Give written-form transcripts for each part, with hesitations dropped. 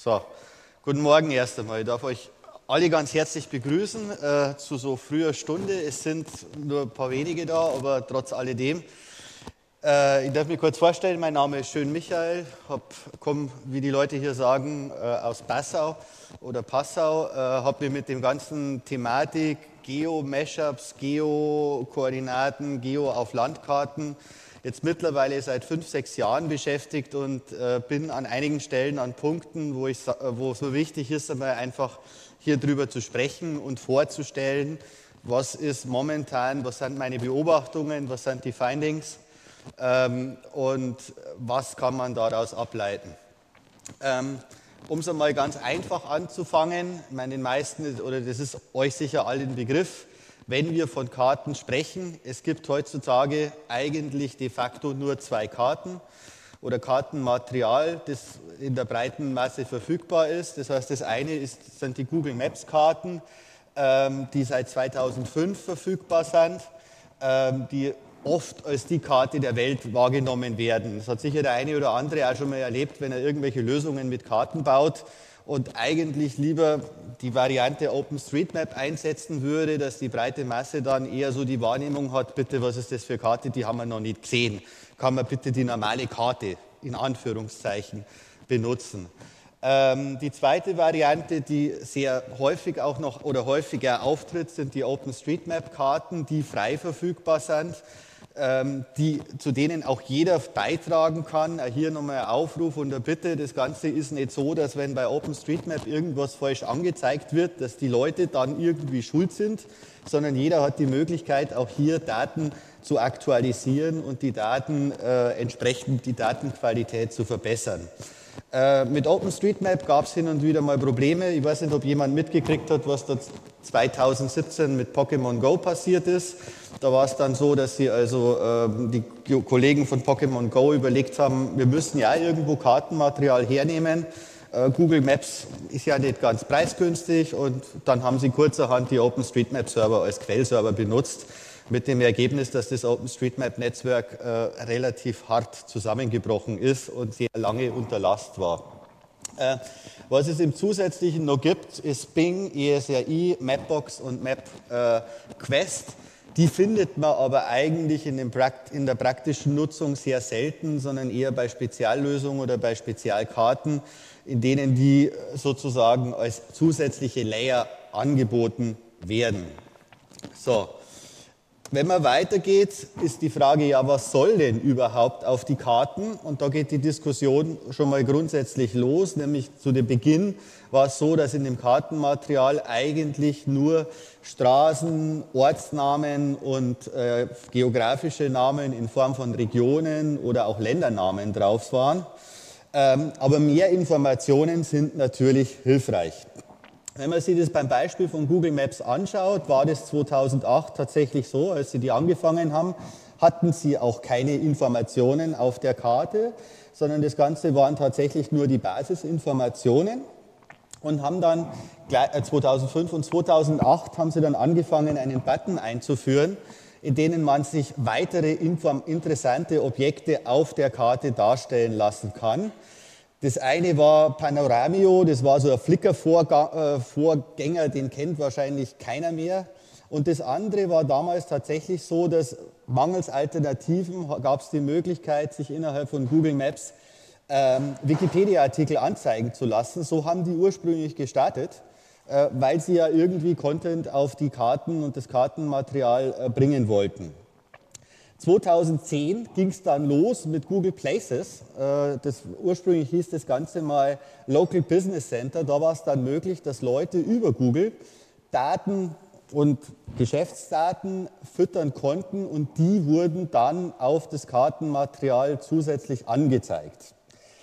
So, guten Morgen erst einmal. Ich darf euch alle ganz herzlich begrüßen zu so früher Stunde. Es sind nur ein paar wenige da, aber trotz alledem. Ich darf mich kurz vorstellen, mein Name ist Schön Michael, komme, wie die Leute hier sagen, aus Passau oder Passau, habe mich mit dem ganzen Thematik Geo-Mashups, Geo-Koordinaten, Geo auf Landkarten jetzt mittlerweile seit 5, 6 Jahren beschäftigt und bin an einigen Stellen an Punkten, wo es so wichtig ist, einmal einfach hier drüber zu sprechen und vorzustellen, was ist momentan, was sind meine Beobachtungen, was sind die Findings und was kann man daraus ableiten. Um es einmal ganz einfach anzufangen, ich meine, den meisten, oder das ist euch sicher allen ein Begriff, wenn wir von Karten sprechen, es gibt heutzutage eigentlich de facto nur 2 Karten oder Kartenmaterial, das in der breiten Masse verfügbar ist. Das heißt, das eine sind die Google Maps Karten, die seit 2005 verfügbar sind, die oft als die Karte der Welt wahrgenommen werden. Das hat sicher der eine oder andere auch schon mal erlebt, wenn er irgendwelche Lösungen mit Karten baut und eigentlich lieber die Variante OpenStreetMap einsetzen würde, dass die breite Masse dann eher so die Wahrnehmung hat, bitte, was ist das für eine Karte, die haben wir noch nicht gesehen. Kann man bitte die normale Karte, in Anführungszeichen, benutzen. Die zweite Variante, die sehr häufig auch noch oder häufiger auftritt, sind die OpenStreetMap-Karten, die frei verfügbar sind, zu denen auch jeder beitragen kann. Hier nochmal ein Aufruf und eine Bitte. Das Ganze ist nicht so, dass wenn bei OpenStreetMap irgendwas falsch angezeigt wird, dass die Leute dann irgendwie schuld sind, sondern jeder hat die Möglichkeit, auch hier Daten zu aktualisieren und die Daten entsprechend die Datenqualität zu verbessern. Mit OpenStreetMap gab es hin und wieder mal Probleme. Ich weiß nicht, ob jemand mitgekriegt hat, was da 2017 mit Pokémon Go passiert ist. Da war es dann so, dass die Kollegen von Pokémon Go überlegt haben, wir müssen ja irgendwo Kartenmaterial hernehmen. Google Maps ist ja nicht ganz preisgünstig und dann haben sie kurzerhand die OpenStreetMap-Server als Quellserver benutzt, mit dem Ergebnis, dass das OpenStreetMap-Netzwerk relativ hart zusammengebrochen ist und sehr lange unter Last war. Was es im Zusätzlichen noch gibt, ist Bing, ESRI, Mapbox und MapQuest. Die findet man aber eigentlich in der praktischen Nutzung sehr selten, sondern eher bei Speziallösungen oder bei Spezialkarten, in denen die sozusagen als zusätzliche Layer angeboten werden. So. Wenn man weitergeht, ist die Frage, ja, was soll denn überhaupt auf die Karten? Und da geht die Diskussion schon mal grundsätzlich los, nämlich zu dem Beginn war es so, dass in dem Kartenmaterial eigentlich nur Straßen, Ortsnamen und geografische Namen in Form von Regionen oder auch Ländernamen drauf waren. Aber mehr Informationen sind natürlich hilfreich. Wenn man sich das beim Beispiel von Google Maps anschaut, war das 2008 tatsächlich so, als sie die angefangen haben, hatten sie auch keine Informationen auf der Karte, sondern das Ganze waren tatsächlich nur die Basisinformationen und haben dann 2005 und 2008 haben sie dann angefangen, einen Button einzuführen, in denen man sich weitere interessante Objekte auf der Karte darstellen lassen kann. Das eine war Panoramio, das war so ein Flickr-Vorgänger, den kennt wahrscheinlich keiner mehr. Und das andere war damals tatsächlich so, dass mangels Alternativen gab es die Möglichkeit, sich innerhalb von Google Maps Wikipedia-Artikel anzeigen zu lassen. So haben die ursprünglich gestartet, weil sie ja irgendwie Content auf die Karten und das Kartenmaterial bringen wollten. 2010 ging es dann los mit Google Places. Ursprünglich hieß das Ganze mal Local Business Center. Da war es dann möglich, dass Leute über Google Daten und Geschäftsdaten füttern konnten und die wurden dann auf das Kartenmaterial zusätzlich angezeigt.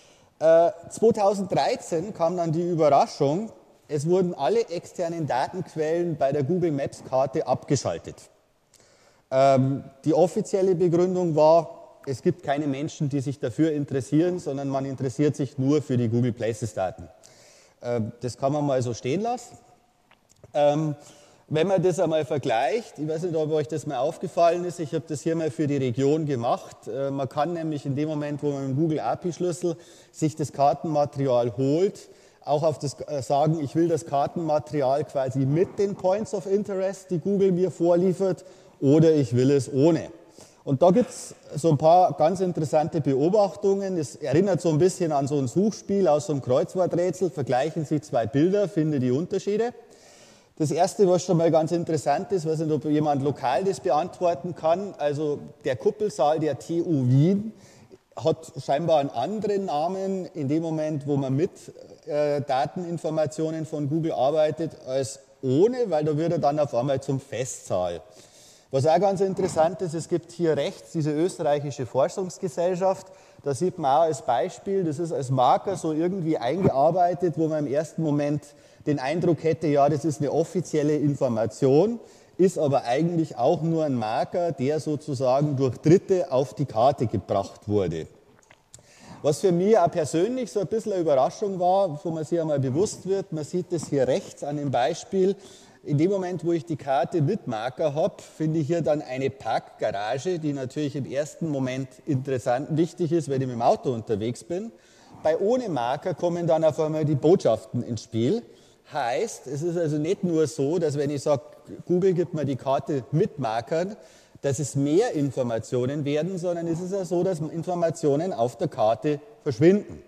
2013 kam dann die Überraschung, es wurden alle externen Datenquellen bei der Google Maps Karte abgeschaltet. Die offizielle Begründung war, es gibt keine Menschen, die sich dafür interessieren, sondern man interessiert sich nur für die Google Places Daten. Das kann man mal so stehen lassen. Wenn man das einmal vergleicht, ich weiß nicht, ob euch das mal aufgefallen ist, ich habe das hier mal für die Region gemacht. Man kann nämlich in dem Moment, wo man mit dem Google API-Schlüssel sich das Kartenmaterial holt, auch auf das sagen, ich will das Kartenmaterial quasi mit den Points of Interest, die Google mir vorliefert, oder ich will es ohne. Und da gibt es so ein paar ganz interessante Beobachtungen. Es erinnert so ein bisschen an so ein Suchspiel aus so einem Kreuzworträtsel. Vergleichen Sie zwei Bilder, finde die Unterschiede. Das erste, was schon mal ganz interessant ist, weiß nicht, ob jemand lokal das beantworten kann. Also der Kuppelsaal der TU Wien hat scheinbar einen anderen Namen in dem Moment, wo man mit Dateninformationen von Google arbeitet, als ohne, weil da wird er dann auf einmal zum Festsaal. Was auch ganz interessant ist, es gibt hier rechts diese österreichische Forschungsgesellschaft. Da sieht man auch als Beispiel, das ist als Marker so irgendwie eingearbeitet, wo man im ersten Moment den Eindruck hätte, ja, das ist eine offizielle Information, ist aber eigentlich auch nur ein Marker, der sozusagen durch Dritte auf die Karte gebracht wurde. Was für mich auch persönlich so ein bisschen eine Überraschung war, wo man sich einmal bewusst wird, man sieht das hier rechts an dem Beispiel. In dem Moment, wo ich die Karte mit Marker habe, finde ich hier dann eine Parkgarage, die natürlich im ersten Moment interessant, wichtig ist, wenn ich mit dem Auto unterwegs bin. Bei ohne Marker kommen dann auf einmal die Botschaften ins Spiel. Heißt, es ist also nicht nur so, dass wenn ich sage, Google gibt mir die Karte mit Markern, dass es mehr Informationen werden, sondern es ist ja so, dass Informationen auf der Karte verschwinden.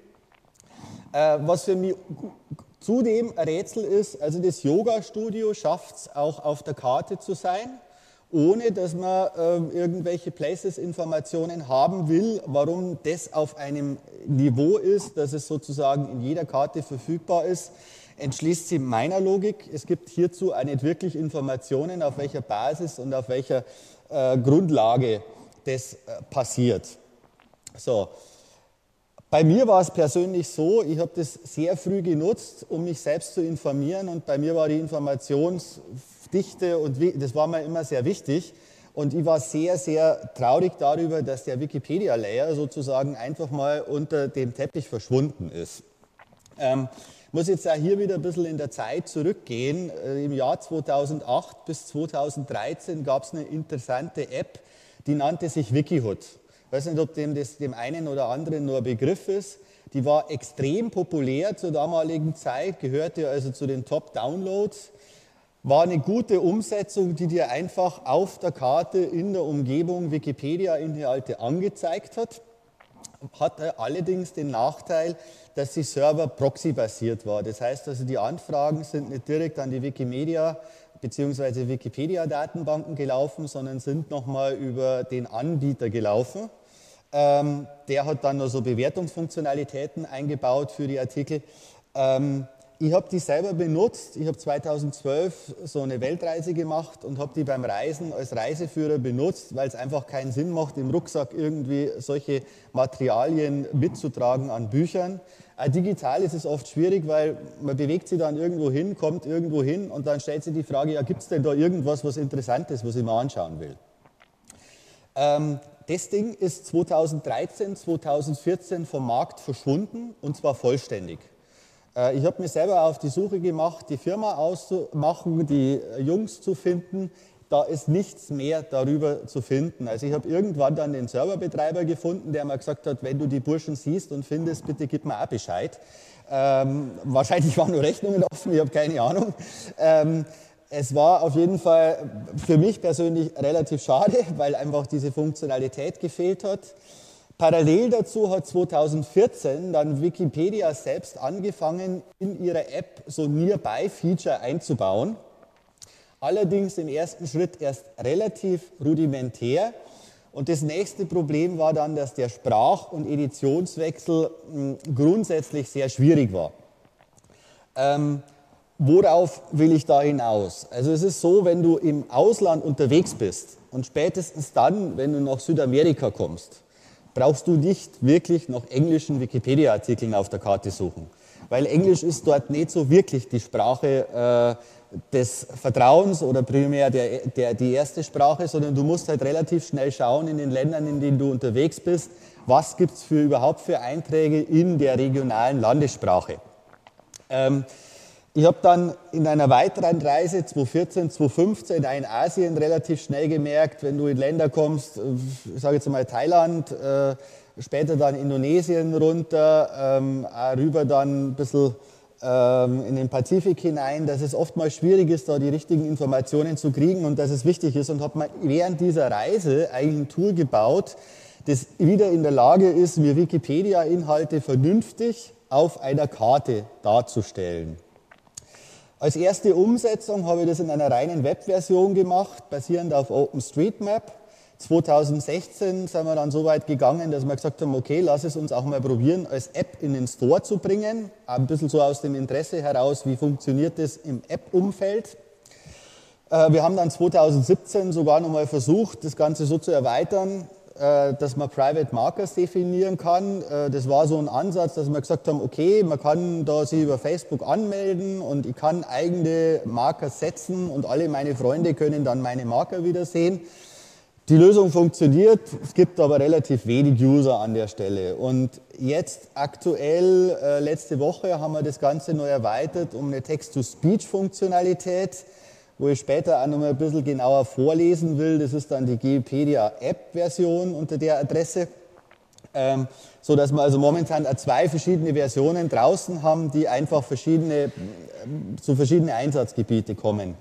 Was für mich zudem ein Rätsel ist, also das Yoga-Studio schafft es auch auf der Karte zu sein, ohne dass man irgendwelche Places-Informationen haben will, warum das auf einem Niveau ist, dass es sozusagen in jeder Karte verfügbar ist, entschließt sie meiner Logik. Es gibt hierzu auch nicht wirklich Informationen, auf welcher Basis und auf welcher Grundlage das passiert. So. Bei mir war es persönlich so, ich habe das sehr früh genutzt, um mich selbst zu informieren, und bei mir war die Informationsdichte, und das war mir immer sehr wichtig, und ich war sehr, sehr traurig darüber, dass der Wikipedia-Layer sozusagen einfach mal unter dem Teppich verschwunden ist. Ich muss jetzt auch hier wieder ein bisschen in der Zeit zurückgehen. Im Jahr 2008 bis 2013 gab es eine interessante App, die nannte sich Wikihut. Ich weiß nicht, ob das dem einen oder anderen nur ein Begriff ist. Die war extrem populär zur damaligen Zeit, gehörte also zu den Top-Downloads. War eine gute Umsetzung, die dir einfach auf der Karte in der Umgebung Wikipedia-Inhalte angezeigt hat. Hatte allerdings den Nachteil, dass die Server proxy-basiert war. Das heißt also, die Anfragen sind nicht direkt an die Wikimedia bzw. Wikipedia-Datenbanken gelaufen, sondern sind nochmal über den Anbieter gelaufen. Der hat dann noch so Bewertungsfunktionalitäten eingebaut für die Artikel. Ich habe die selber benutzt. Ich habe 2012 so eine Weltreise gemacht und habe die beim Reisen als Reiseführer benutzt, weil es einfach keinen Sinn macht, im Rucksack irgendwie solche Materialien mitzutragen an Büchern. Digital ist es oft schwierig, weil man bewegt sich dann irgendwo hin, kommt irgendwo hin und dann stellt sich die Frage, ja, gibt es denn da irgendwas, was interessant ist, was ich mir anschauen will? Das Ding ist 2013, 2014 vom Markt verschwunden, und zwar vollständig. Ich habe mir selber auf die Suche gemacht, die Firma auszumachen, die Jungs zu finden. Da ist nichts mehr darüber zu finden. Also ich habe irgendwann dann den Serverbetreiber gefunden, der mir gesagt hat, wenn du die Burschen siehst und findest, bitte gib mir auch Bescheid. Wahrscheinlich waren nur Rechnungen offen, ich habe keine Ahnung. Es war auf jeden Fall für mich persönlich relativ schade, weil einfach diese Funktionalität gefehlt hat. Parallel dazu hat 2014 dann Wikipedia selbst angefangen, in ihrer App so Nearby-Feature einzubauen. Allerdings im ersten Schritt erst relativ rudimentär. Und das nächste Problem war dann, dass der Sprach- und Editionswechsel grundsätzlich sehr schwierig war. Worauf will ich da hinaus? Also es ist so, wenn du im Ausland unterwegs bist und spätestens dann, wenn du nach Südamerika kommst, brauchst du nicht wirklich nach englischen Wikipedia-Artikeln auf der Karte suchen. Weil Englisch ist dort nicht so wirklich die Sprache des Vertrauens oder primär die erste Sprache, sondern du musst halt relativ schnell schauen in den Ländern, in denen du unterwegs bist, was gibt es überhaupt für Einträge in der regionalen Landessprache. Ich habe dann in einer weiteren Reise 2014, 2015 in Asien relativ schnell gemerkt, wenn du in Länder kommst, ich sage jetzt mal Thailand, später dann Indonesien runter, rüber dann ein bisschen in den Pazifik hinein, dass es oftmals schwierig ist, da die richtigen Informationen zu kriegen und dass es wichtig ist, und habe mir während dieser Reise eigentlich ein Tool gebaut, das wieder in der Lage ist, mir Wikipedia-Inhalte vernünftig auf einer Karte darzustellen. Als erste Umsetzung habe ich das in einer reinen Webversion gemacht, basierend auf OpenStreetMap. 2016 sind wir dann so weit gegangen, dass wir gesagt haben, okay, lass es uns auch mal probieren, als App in den Store zu bringen. Ein bisschen so aus dem Interesse heraus, wie funktioniert das im App-Umfeld. Wir haben dann 2017 sogar nochmal versucht, das Ganze so zu erweitern, dass man Private Markers definieren kann. Das war so ein Ansatz, dass wir gesagt haben, okay, man kann da sich über Facebook anmelden und ich kann eigene Marker setzen und alle meine Freunde können dann meine Marker wieder sehen. Die Lösung funktioniert, es gibt aber relativ wenig User an der Stelle. Und jetzt aktuell, letzte Woche, haben wir das Ganze neu erweitert um eine Text-to-Speech-Funktionalität, wo ich später auch noch mal ein bisschen genauer vorlesen will. Das ist dann die Geopedia-App-Version unter der Adresse, so dass wir also momentan zwei verschiedene Versionen draußen haben, die einfach zu verschiedenen Einsatzgebiete kommen.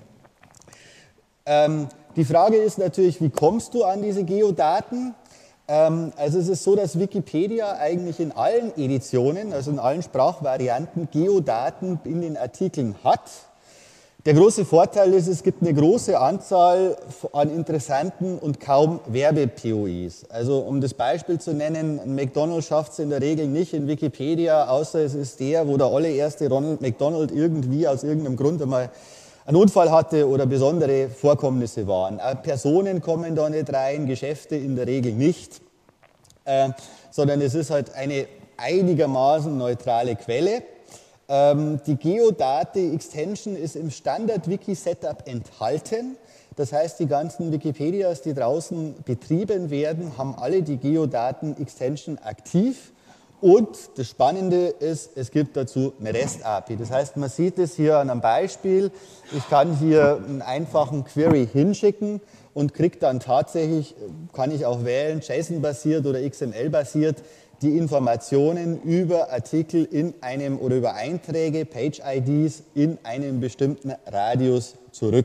Die Frage ist natürlich, wie kommst du an diese Geodaten? Also es ist so, dass Wikipedia eigentlich in allen Editionen, also in allen Sprachvarianten, Geodaten in den Artikeln hat. Der große Vorteil ist, es gibt eine große Anzahl an interessanten und kaum Werbe-POIs. Also um das Beispiel zu nennen, ein McDonald's schafft es in der Regel nicht in Wikipedia, außer es ist der, wo der allererste Ronald McDonald irgendwie aus irgendeinem Grund einmal einen Unfall hatte oder besondere Vorkommnisse waren. Personen kommen da nicht rein, Geschäfte in der Regel nicht, sondern es ist halt eine einigermaßen neutrale Quelle. Die Geodate-Extension ist im Standard-Wiki-Setup enthalten. Das heißt, die ganzen Wikipedias, die draußen betrieben werden, haben alle die Geodaten-Extension aktiv. Und das Spannende ist, es gibt dazu eine REST-API. Das heißt, man sieht es hier an einem Beispiel. Ich kann hier einen einfachen Query hinschicken und kriege dann tatsächlich, kann ich auch wählen, JSON-basiert oder XML-basiert, die Informationen über Artikel in einem oder über Einträge, Page-IDs in einem bestimmten Radius zurück.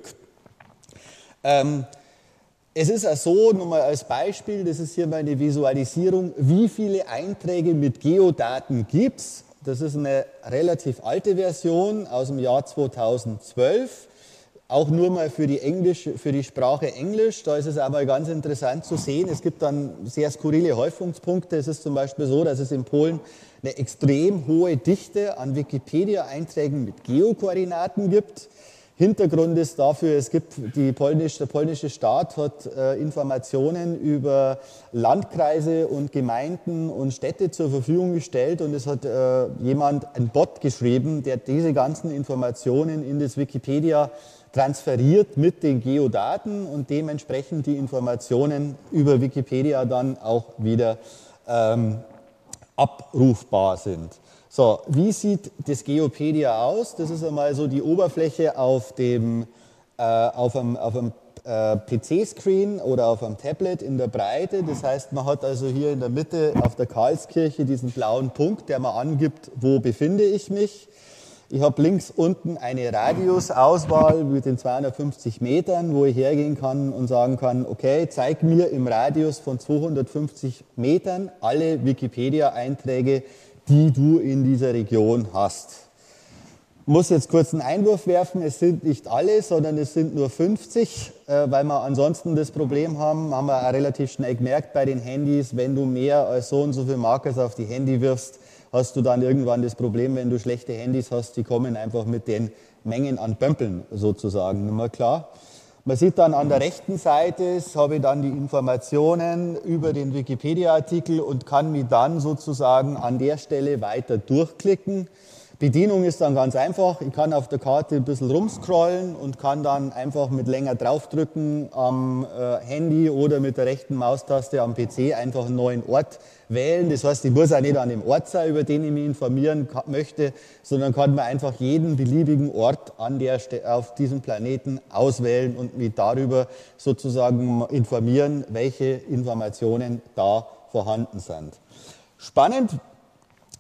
Es ist auch so, nur mal als Beispiel, das ist hier meine Visualisierung, wie viele Einträge mit Geodaten gibt es. Das ist eine relativ alte Version aus dem Jahr 2012. Auch nur mal für die Sprache Englisch, da ist es aber ganz interessant zu sehen, es gibt dann sehr skurrile Häufungspunkte. Es ist zum Beispiel so, dass es in Polen eine extrem hohe Dichte an Wikipedia-Einträgen mit Geokoordinaten gibt. Hintergrund ist dafür, der polnische Staat hat Informationen über Landkreise und Gemeinden und Städte zur Verfügung gestellt und es hat jemand, ein Bot geschrieben, der diese ganzen Informationen in das Wikipedia transferiert mit den Geodaten und dementsprechend die Informationen über Wikipedia dann auch wieder abrufbar sind. So, wie sieht das Geopedia aus? Das ist einmal so die Oberfläche auf einem PC-Screen oder auf einem Tablet in der Breite. Das heißt, man hat also hier in der Mitte auf der Karlskirche diesen blauen Punkt, der mir angibt, wo befinde ich mich. Ich habe links unten eine Radiusauswahl mit den 250 Metern, wo ich hergehen kann und sagen kann, okay, zeig mir im Radius von 250 Metern alle Wikipedia-Einträge, die du in dieser Region hast. Ich muss jetzt kurz einen Einwurf werfen, es sind nicht alle, sondern es sind nur 50, weil wir ansonsten das Problem haben wir auch relativ schnell gemerkt bei den Handys, wenn du mehr als so und so viele Markers auf die Handy wirfst, hast du dann irgendwann das Problem, wenn du schlechte Handys hast, die kommen einfach mit den Mengen an Pömpeln sozusagen nicht mehr klar. Man sieht dann an der rechten Seite, habe ich dann die Informationen über den Wikipedia-Artikel und kann mich dann sozusagen an der Stelle weiter durchklicken. Bedienung ist dann ganz einfach. Ich kann auf der Karte ein bisschen rumscrollen und kann dann einfach mit länger draufdrücken am Handy oder mit der rechten Maustaste am PC einfach einen neuen Ort wählen. Das heißt, ich muss auch nicht an dem Ort sein, über den ich mich informieren möchte, sondern kann mir einfach jeden beliebigen Ort auf diesem Planeten auswählen und mich darüber sozusagen informieren, welche Informationen da vorhanden sind. Spannend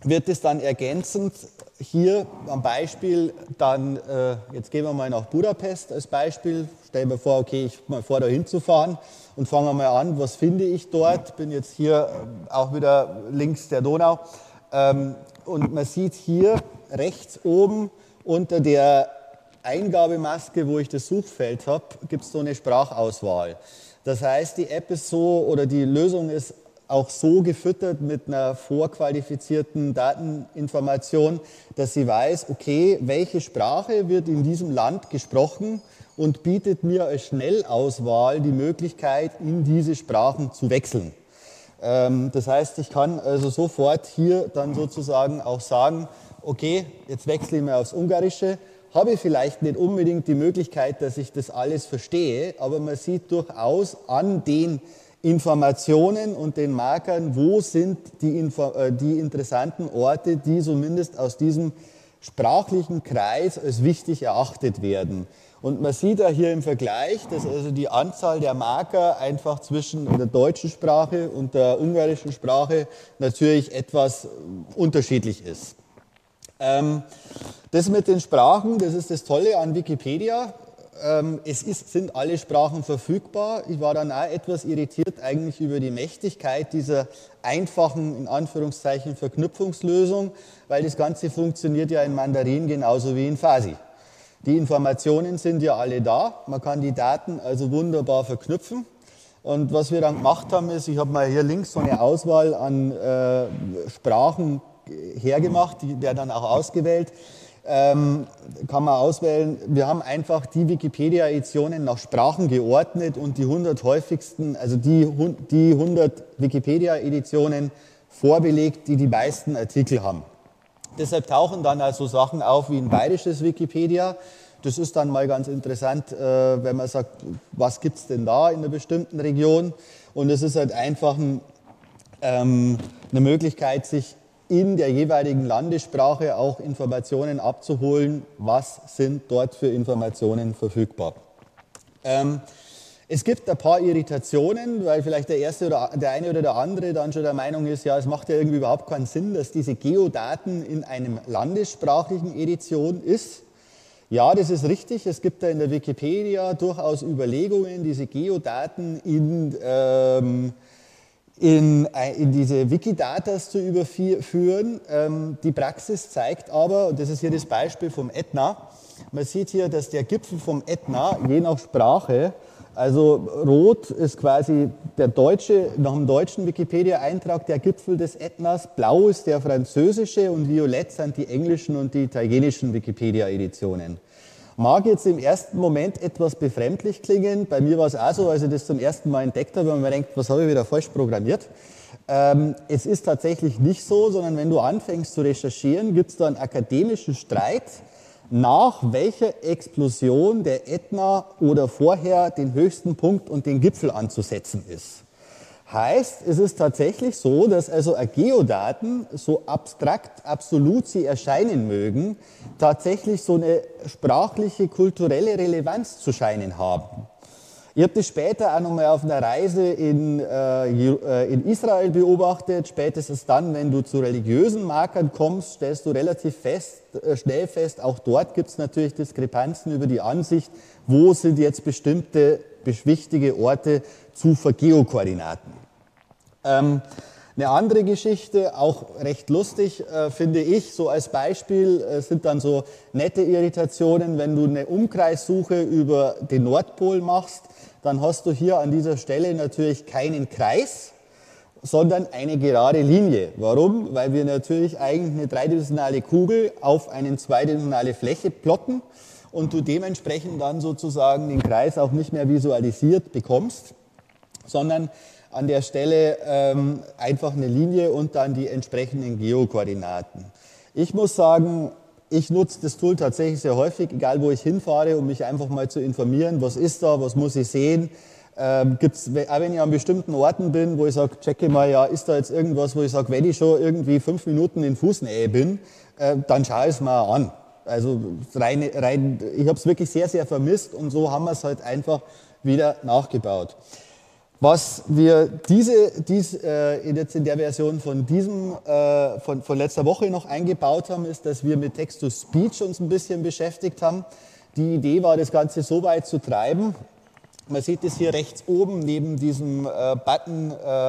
wird es dann ergänzend hier am Beispiel dann, jetzt gehen wir mal nach Budapest als Beispiel, stellen wir vor, okay, ich mal vor, da hinzufahren und fangen wir mal an, was finde ich dort, bin jetzt hier auch wieder links der Donau und man sieht hier rechts oben unter der Eingabemaske, wo ich das Suchfeld habe, gibt es so eine Sprachauswahl. Das heißt, die App ist so oder die Lösung ist auch so gefüttert mit einer vorqualifizierten Dateninformation, dass sie weiß, okay, welche Sprache wird in diesem Land gesprochen und bietet mir als Schnellauswahl die Möglichkeit, in diese Sprachen zu wechseln. Das heißt, ich kann also sofort hier dann sozusagen auch sagen, okay, jetzt wechsle ich mal aufs Ungarische, habe ich vielleicht nicht unbedingt die Möglichkeit, dass ich das alles verstehe, aber man sieht durchaus an den Informationen und den Markern, wo sind die interessanten Orte, die zumindest aus diesem sprachlichen Kreis als wichtig erachtet werden. Und man sieht ja hier im Vergleich, dass also die Anzahl der Marker einfach zwischen der deutschen Sprache und der ungarischen Sprache natürlich etwas unterschiedlich ist. Das mit den Sprachen, das ist das Tolle an Wikipedia. Sind alle Sprachen verfügbar. Ich war dann auch etwas irritiert eigentlich über die Mächtigkeit dieser einfachen, in Anführungszeichen, Verknüpfungslösung, weil das Ganze funktioniert ja in Mandarin genauso wie in Farsi. Die Informationen sind ja alle da, man kann die Daten also wunderbar verknüpfen. Und was wir dann gemacht haben, ist, ich habe mal hier links so eine Auswahl an Sprachen hergemacht, der dann auch ausgewählt. Kann man auswählen. Wir haben einfach die Wikipedia-Editionen nach Sprachen geordnet und die 100 häufigsten, also die 100 Wikipedia-Editionen vorbelegt, die die meisten Artikel haben. Deshalb tauchen dann also Sachen auf wie ein bayerisches Wikipedia. Das ist dann mal ganz interessant, wenn man sagt, was gibt es denn da in einer bestimmten Region? Und es ist halt einfach eine Möglichkeit, sich in der jeweiligen Landessprache auch Informationen abzuholen, was sind dort für Informationen verfügbar. Es gibt ein paar Irritationen, weil vielleicht der eine oder der andere dann schon der Meinung ist, ja, es macht ja irgendwie überhaupt keinen Sinn, dass diese Geodaten in einem landessprachlichen Edition ist. Ja, das ist richtig. Es gibt da in der Wikipedia durchaus Überlegungen, diese Geodaten in diese Wikidatas zu überführen. Die Praxis zeigt aber, und das ist hier das Beispiel vom Ätna, man sieht hier, dass der Gipfel vom Ätna, je nach Sprache, also rot ist quasi der deutsche, nach dem deutschen Wikipedia-Eintrag der Gipfel des Ätnas, blau ist der französische und violett sind die englischen und die italienischen Wikipedia-Editionen. Mag jetzt im ersten Moment etwas befremdlich klingen, bei mir war es auch so, als ich das zum ersten Mal entdeckt habe, wenn man denkt, was habe ich wieder falsch programmiert. Es ist tatsächlich nicht so, sondern wenn du anfängst zu recherchieren, gibt es da einen akademischen Streit, nach welcher Explosion der Ätna oder vorher den höchsten Punkt und den Gipfel anzusetzen ist. Heißt, es ist tatsächlich so, dass also Geodaten, so abstrakt, absolut sie erscheinen mögen, tatsächlich so eine sprachliche, kulturelle Relevanz zu scheinen haben. Ich habe das später auch nochmal auf einer Reise in Israel beobachtet. Spätestens dann, wenn du zu religiösen Markern kommst, stellst du relativ schnell fest, auch dort gibt es natürlich Diskrepanzen über die Ansicht, wo sind jetzt bestimmte wichtige Orte zu Geokoordinaten. Eine andere Geschichte, auch recht lustig, finde ich, so als Beispiel sind dann so nette Irritationen, wenn du eine Umkreissuche über den Nordpol machst, dann hast du hier an dieser Stelle natürlich keinen Kreis, sondern eine gerade Linie. Warum? Weil wir natürlich eigentlich eine dreidimensionale Kugel auf eine zweidimensionale Fläche plotten und du dementsprechend dann sozusagen den Kreis auch nicht mehr visualisiert bekommst, sondern an der Stelle einfach eine Linie und dann die entsprechenden Geokoordinaten. Ich muss sagen, ich nutze das Tool tatsächlich sehr häufig, egal wo ich hinfahre, um mich einfach mal zu informieren, was ist da, was muss ich sehen. Gibt's, auch wenn ich an bestimmten Orten bin, wo ich sage, checke mal, ja, ist da jetzt irgendwas, wo ich sage, wenn ich schon irgendwie 5 Minuten in Fußnähe bin, dann schaue ich es mal an. Also ich habe es wirklich sehr, sehr vermisst und so haben wir es halt einfach wieder nachgebaut. Was wir jetzt in der Version von letzter Woche noch eingebaut haben, ist, dass wir mit Text-to-Speech uns ein bisschen beschäftigt haben. Die Idee war, das Ganze so weit zu treiben. Man sieht es hier rechts oben neben diesem Button,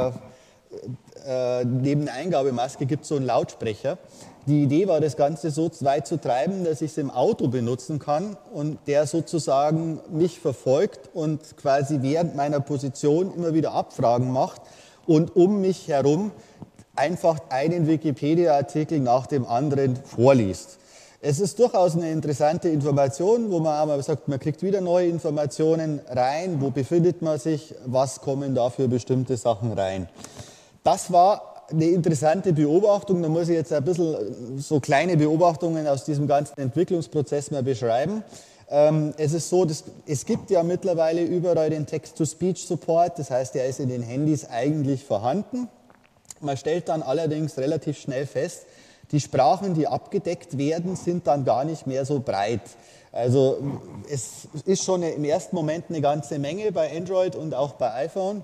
neben der Eingabemaske gibt es so einen Lautsprecher. Die Idee war, das Ganze so weit zu treiben, dass ich es im Auto benutzen kann und der sozusagen mich verfolgt und quasi während meiner Position immer wieder Abfragen macht und um mich herum einfach einen Wikipedia-Artikel nach dem anderen vorliest. Es ist durchaus eine interessante Information, wo man aber sagt, man kriegt wieder neue Informationen rein, wo befindet man sich, was kommen da für bestimmte Sachen rein. Das war eine interessante Beobachtung, da muss ich jetzt ein bisschen so kleine Beobachtungen aus diesem ganzen Entwicklungsprozess mal beschreiben. Es ist so, es gibt ja mittlerweile überall den Text-to-Speech-Support, das heißt, der ist in den Handys eigentlich vorhanden. Man stellt dann allerdings relativ schnell fest, die Sprachen, die abgedeckt werden, sind dann gar nicht mehr so breit. Also es ist schon im ersten Moment eine ganze Menge bei Android und auch bei iPhone.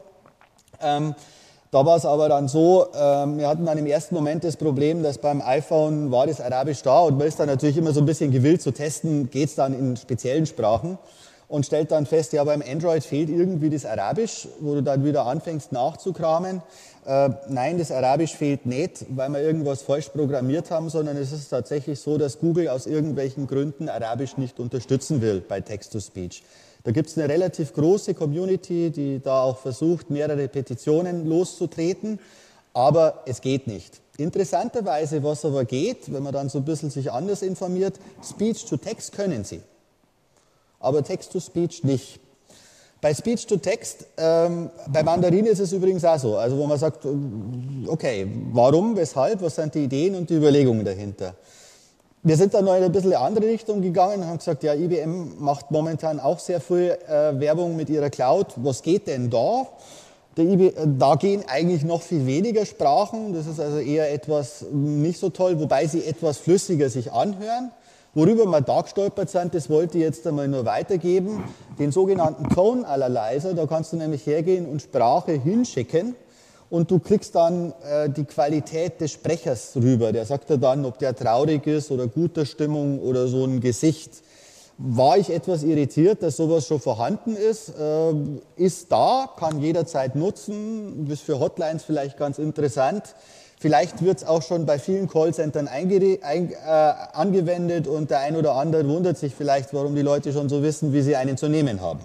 Da war es aber dann so, wir hatten dann im ersten Moment das Problem, dass beim iPhone war das Arabisch da und man ist dann natürlich immer so ein bisschen gewillt zu testen, geht es dann in speziellen Sprachen und stellt dann fest, ja, beim Android fehlt irgendwie das Arabisch, wo du dann wieder anfängst nachzukramen. Nein, das Arabisch fehlt nicht, weil wir irgendwas falsch programmiert haben, sondern es ist tatsächlich so, dass Google aus irgendwelchen Gründen Arabisch nicht unterstützen will bei Text-to-Speech. Da gibt es eine relativ große Community, die da auch versucht, mehrere Petitionen loszutreten, aber es geht nicht. Interessanterweise, was aber geht, wenn man dann so ein bisschen sich anders informiert, Speech-to-Text können sie, aber Text-to-Speech nicht. Bei Speech-to-Text, bei Mandarin ist es übrigens auch so, also wo man sagt, okay, warum, weshalb, was sind die Ideen und die Überlegungen dahinter? Wir sind dann noch in ein bisschen eine andere Richtung gegangen und haben gesagt, ja, IBM macht momentan auch sehr viel Werbung mit ihrer Cloud. Was geht denn da? Da gehen eigentlich noch viel weniger Sprachen. Das ist also eher etwas nicht so toll, wobei sie etwas flüssiger sich anhören. Worüber wir da gestolpert sind, das wollte ich jetzt einmal nur weitergeben. Den sogenannten Tone Analyzer, da kannst du nämlich hergehen und Sprache hinschicken. Und du kriegst dann die Qualität des Sprechers rüber. Der sagt dir dann, ob der traurig ist oder guter Stimmung oder so ein Gesicht. War ich etwas irritiert, dass sowas schon vorhanden ist? Ist da, kann jederzeit nutzen, ist für Hotlines vielleicht ganz interessant. Vielleicht wird es auch schon bei vielen Callcentern angewendet und der ein oder andere wundert sich vielleicht, warum die Leute schon so wissen, wie sie einen zu nehmen haben.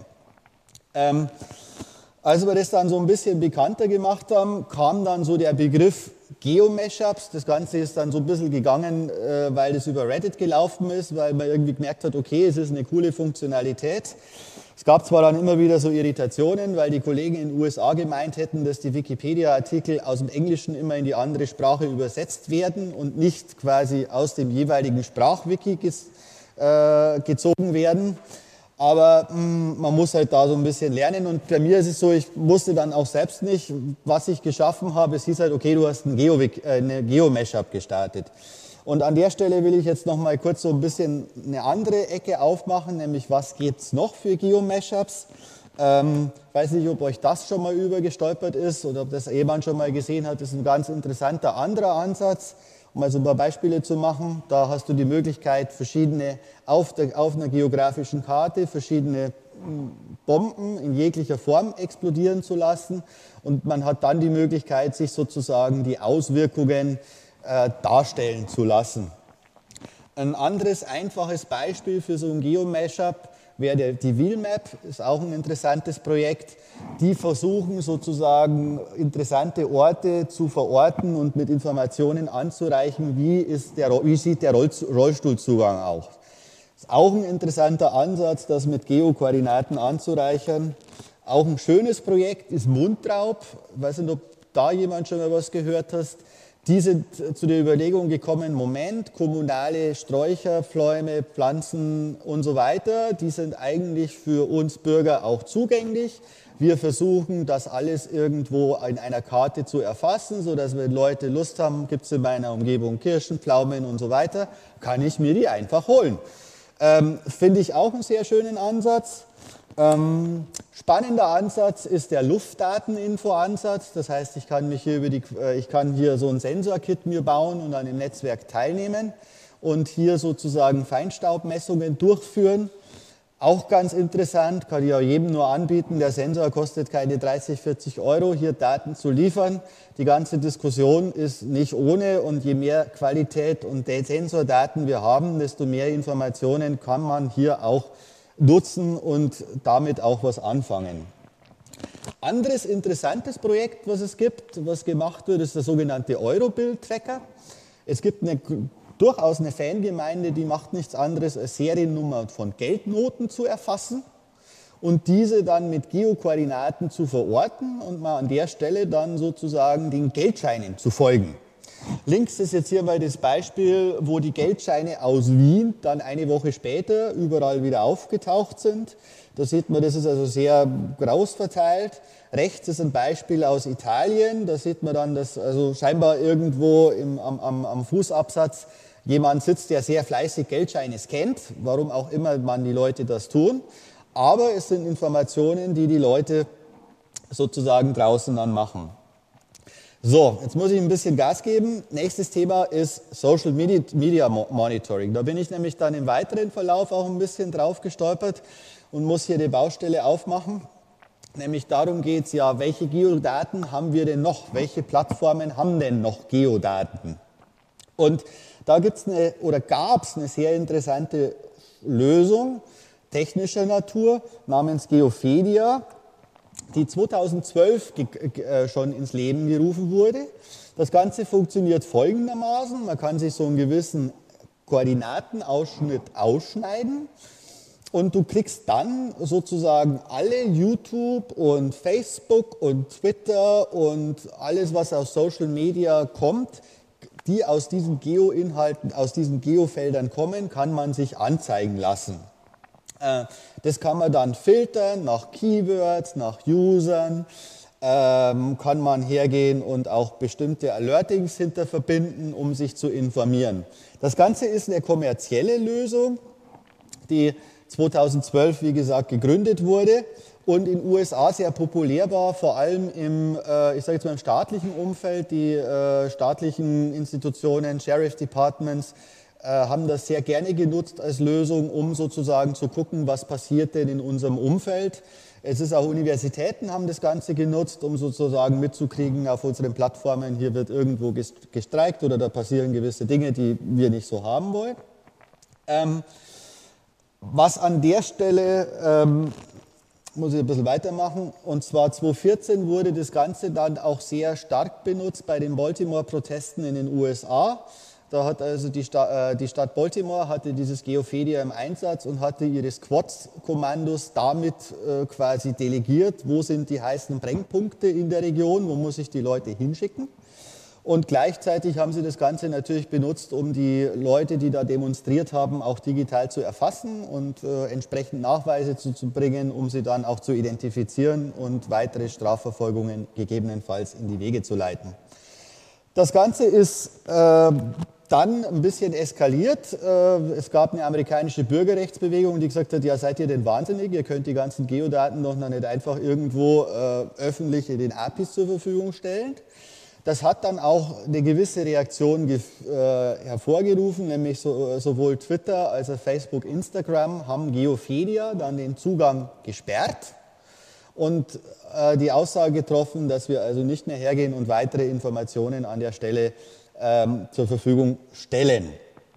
Als wir das dann so ein bisschen bekannter gemacht haben, kam dann so der Begriff Geo-Mashups. Das Ganze ist dann so ein bisschen gegangen, weil das über Reddit gelaufen ist, weil man irgendwie gemerkt hat, okay, es ist eine coole Funktionalität. Es gab zwar dann immer wieder so Irritationen, weil die Kollegen in den USA gemeint hätten, dass die Wikipedia-Artikel aus dem Englischen immer in die andere Sprache übersetzt werden und nicht quasi aus dem jeweiligen Sprachwiki gezogen werden. Aber man muss halt da so ein bisschen lernen und bei mir ist es so, ich wusste dann auch selbst nicht, was ich geschaffen habe. Es hieß halt, okay, du hast eine Geo-Mashup gestartet. Und an der Stelle will ich jetzt noch mal kurz so ein bisschen eine andere Ecke aufmachen, nämlich was gibt's noch für Geo-Mashups? Weiß nicht, ob euch das schon mal übergestolpert ist oder ob das jemand schon mal gesehen hat. Das ist ein ganz interessanter anderer Ansatz. Um mal so ein paar Beispiele zu machen, da hast du die Möglichkeit, verschiedene auf einer geografischen Karte verschiedene Bomben in jeglicher Form explodieren zu lassen und man hat dann die Möglichkeit, sich sozusagen die Auswirkungen darstellen zu lassen. Ein anderes einfaches Beispiel für so ein Geo-Mashup wäre die Wheelmap, ist auch ein interessantes Projekt. Die versuchen sozusagen interessante Orte zu verorten und mit Informationen anzureichen, wie sieht der Rollstuhlzugang aus. Ist auch ein interessanter Ansatz, das mit Geokoordinaten anzureichern. Auch ein schönes Projekt ist Mundraub. Ich weiß nicht, ob da jemand schon mal was gehört hat. Die sind zu der Überlegung gekommen, Moment, kommunale Sträucher, Bäume, Pflanzen und so weiter, die sind eigentlich für uns Bürger auch zugänglich. Wir versuchen, das alles irgendwo in einer Karte zu erfassen, sodass wenn Leute Lust haben, gibt es in meiner Umgebung Kirschen, Pflaumen und so weiter, kann ich mir die einfach holen. Finde ich auch einen sehr schönen Ansatz. Spannender Ansatz ist der Luftdateninfo-Ansatz. Das heißt, ich kann hier so ein Sensorkit mir bauen und an dem Netzwerk teilnehmen und hier sozusagen Feinstaubmessungen durchführen. Auch ganz interessant, kann ich auch jedem nur anbieten, der Sensor kostet keine 30, 40 Euro, hier Daten zu liefern. Die ganze Diskussion ist nicht ohne und je mehr Qualität und Sensordaten wir haben, desto mehr Informationen kann man hier auch nutzen und damit auch was anfangen. Anderes interessantes Projekt, was es gibt, was gemacht wird, ist der sogenannte Eurobill-Tracker. Es gibt durchaus eine Fangemeinde, die macht nichts anderes als Seriennummer von Geldnoten zu erfassen und diese dann mit Geokoordinaten zu verorten und mal an der Stelle dann sozusagen den Geldscheinen zu folgen. Links ist jetzt hier mal das Beispiel, wo die Geldscheine aus Wien dann eine Woche später überall wieder aufgetaucht sind. Da sieht man, das ist also sehr groß verteilt. Rechts ist ein Beispiel aus Italien. Da sieht man dann, dass also scheinbar irgendwo am Fußabsatz jemand sitzt, der sehr fleißig Geldscheine scannt. Warum auch immer man die Leute das tun. Aber es sind Informationen, die die Leute sozusagen draußen dann machen. So, jetzt muss ich ein bisschen Gas geben. Nächstes Thema ist Social Media Monitoring. Da bin ich nämlich dann im weiteren Verlauf auch ein bisschen drauf gestolpert und muss hier die Baustelle aufmachen. Nämlich darum geht es ja, welche Geodaten haben wir denn noch? Welche Plattformen haben denn noch Geodaten? Und da gab es eine sehr interessante Lösung technischer Natur namens Geopedia, die 2012 schon ins Leben gerufen wurde. Das Ganze funktioniert folgendermaßen. Man kann sich so einen gewissen Koordinatenausschnitt ausschneiden und du kriegst dann sozusagen alle YouTube und Facebook und Twitter und alles, was aus Social Media kommt, die aus diesen Geo-Inhalten, aus diesen Geofeldern kommen, kann man sich anzeigen lassen. Das kann man dann filtern nach Keywords, nach Usern, kann man hergehen und auch bestimmte Alertings hinter verbinden, um sich zu informieren. Das Ganze ist eine kommerzielle Lösung, die 2012, wie gesagt, gegründet wurde und in den USA sehr populär war, vor allem im staatlichen Umfeld. Die staatlichen Institutionen, Sheriff Departments, haben das sehr gerne genutzt als Lösung, um sozusagen zu gucken, was passiert denn in unserem Umfeld. Es ist auch Universitäten haben das Ganze genutzt, um sozusagen mitzukriegen auf unseren Plattformen, hier wird irgendwo gestreikt oder da passieren gewisse Dinge, die wir nicht so haben wollen. Was an der Stelle, muss ich ein bisschen weitermachen, und zwar 2014 wurde das Ganze dann auch sehr stark benutzt bei den Baltimore-Protesten in den USA. Da hat also die Stadt Baltimore hatte dieses Geopedia im Einsatz und hatte ihre Squad-Kommandos damit quasi delegiert, wo sind die heißen Brennpunkte in der Region, wo muss ich die Leute hinschicken. Und gleichzeitig haben sie das Ganze natürlich benutzt, um die Leute, die da demonstriert haben, auch digital zu erfassen und entsprechend Nachweise zu bringen, um sie dann auch zu identifizieren und weitere Strafverfolgungen gegebenenfalls in die Wege zu leiten. Das Ganze ist dann ein bisschen eskaliert. Es gab eine amerikanische Bürgerrechtsbewegung, die gesagt hat, ja, seid ihr denn wahnsinnig? Ihr könnt die ganzen Geodaten doch noch nicht einfach irgendwo öffentlich in den APIs zur Verfügung stellen. Das hat dann auch eine gewisse Reaktion hervorgerufen, nämlich sowohl Twitter als auch Facebook, Instagram haben Geopedia dann den Zugang gesperrt und die Aussage getroffen, dass wir also nicht mehr hergehen und weitere Informationen an der Stelle zur Verfügung stellen.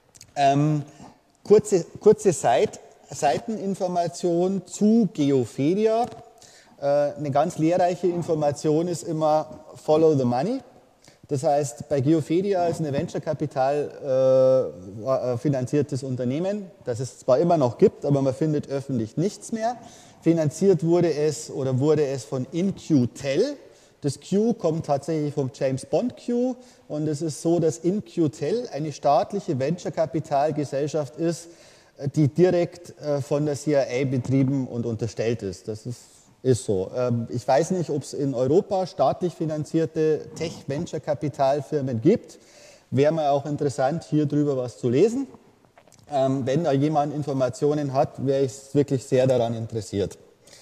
Kurze Seiteninformation zu Geopedia. Eine ganz lehrreiche Information ist immer Follow the Money. Das heißt, bei Geopedia ist eine Venture-Kapital finanziertes Unternehmen, das es zwar immer noch gibt, aber man findet öffentlich nichts mehr. Finanziert wurde es von In-Q-Tel. Das Q kommt tatsächlich vom James Bond Q und es ist so, dass In-Q-Tel eine staatliche Venture-Kapitalgesellschaft ist, die direkt von der CIA betrieben und unterstellt ist. Das ist so. Ich weiß nicht, ob es in Europa staatlich finanzierte Tech-Venture-Kapitalfirmen gibt. Wäre mir auch interessant, hier drüber was zu lesen. Wenn da jemand Informationen hat, wäre ich wirklich sehr daran interessiert.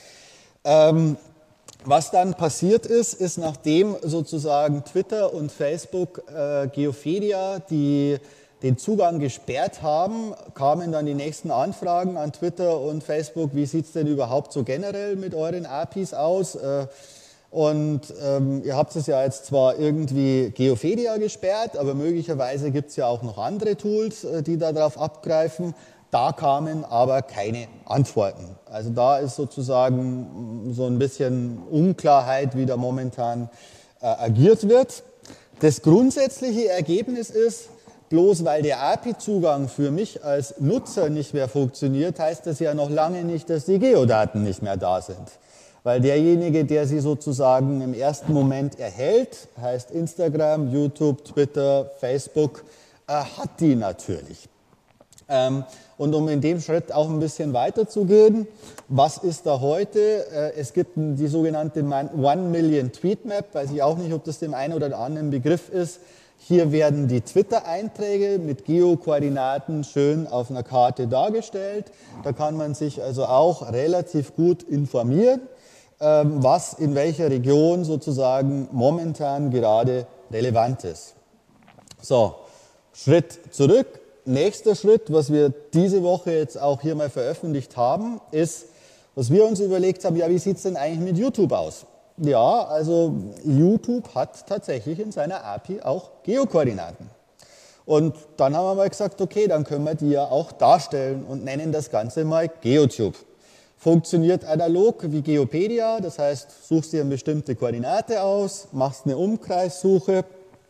Was dann passiert ist, nachdem sozusagen Twitter und Facebook Geophedia den Zugang gesperrt haben, kamen dann die nächsten Anfragen an Twitter und Facebook, wie sieht es denn überhaupt so generell mit euren APIs aus? Ihr habt es ja jetzt zwar irgendwie Geophedia gesperrt, aber möglicherweise gibt es ja auch noch andere Tools, die darauf abgreifen. Da kamen aber keine Antworten. Also da ist sozusagen so ein bisschen Unklarheit, wie da momentan agiert wird. Das grundsätzliche Ergebnis ist, bloß weil der API-Zugang für mich als Nutzer nicht mehr funktioniert, heißt das ja noch lange nicht, dass die Geodaten nicht mehr da sind. Weil derjenige, der sie sozusagen im ersten Moment erhält, heißt Instagram, YouTube, Twitter, Facebook, hat die natürlich. Und um in dem Schritt auch ein bisschen weiterzugehen, was ist da heute? Es gibt die sogenannte One Million Tweet Map, weiß ich auch nicht, ob das dem einen oder anderen Begriff ist. Hier werden die Twitter-Einträge mit Geokoordinaten schön auf einer Karte dargestellt. Da kann man sich also auch relativ gut informieren, was in welcher Region sozusagen momentan gerade relevant ist. So, Schritt zurück. Nächster Schritt, was wir diese Woche jetzt auch hier mal veröffentlicht haben, ist, was wir uns überlegt haben, ja, wie sieht es denn eigentlich mit YouTube aus? Ja, also YouTube hat tatsächlich in seiner API auch Geokoordinaten. Und dann haben wir mal gesagt, okay, dann können wir die ja auch darstellen und nennen das Ganze mal GeoTube. Funktioniert analog wie Geopedia, das heißt, suchst dir eine bestimmte Koordinate aus, machst eine Umkreissuche.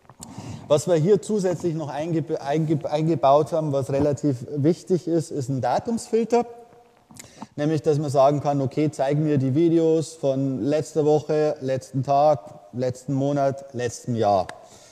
Was wir hier zusätzlich noch eingebaut haben, was relativ wichtig ist, ist ein Datumsfilter. Nämlich, dass man sagen kann, okay, zeig mir die Videos von letzter Woche, letzten Tag, letzten Monat, letzten Jahr.